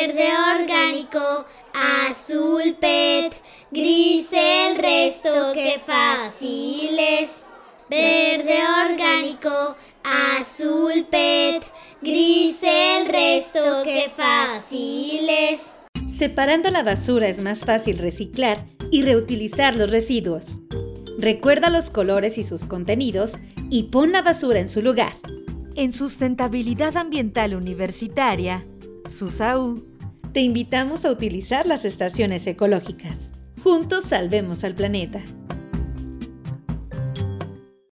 verde orgánico, azul PET, gris el resto, qué fácil es. Verde orgánico, azul PET, gris el resto, qué fácil es. Separando la basura es más fácil reciclar y reutilizar los residuos. Recuerda los colores y sus contenidos y pon la basura en su lugar. En Sustentabilidad Ambiental Universitaria, SUSAU, te invitamos a utilizar las estaciones ecológicas. Juntos salvemos al planeta.